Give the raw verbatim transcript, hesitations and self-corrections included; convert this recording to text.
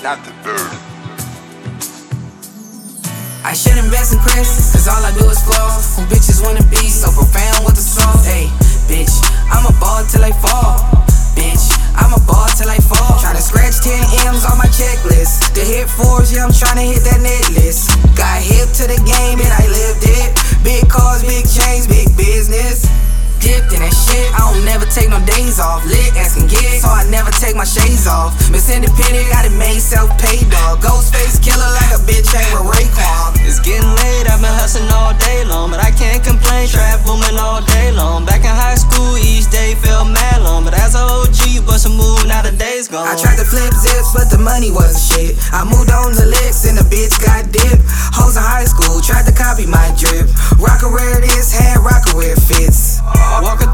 not the bird. I should invest in Chris, cause all I do is floss. Who bitches wanna be so profound with the sauce? Hey, bitch, I'm a ball till I fall. Bitch, I'm a ball till I fall. Tryna scratch ten M's on my checklist. The hit fours, yeah, I'm tryna hit that net list. Got hip to the game and I lived it. Big cars, big chains, big business. Dipped in that shit, I don't never take no days off. Lit asking gigs, so I never take my shades off. Miss Independent, got it made, self-paid dog. Ghostface killer like a bitch ain't with Raekwon. It's getting late, I've been hustling all day long, but I can't complain, trap booming all day long. Back in high school, each day felt mad long, but as a O G, you bust a move, now the day's gone. I tried to flip zips, but the money wasn't shit. I moved on the licks and the bitch got dipped. Hoes in high school tried to copy my drip. Rock a rare this, had rock a where it fits. Walking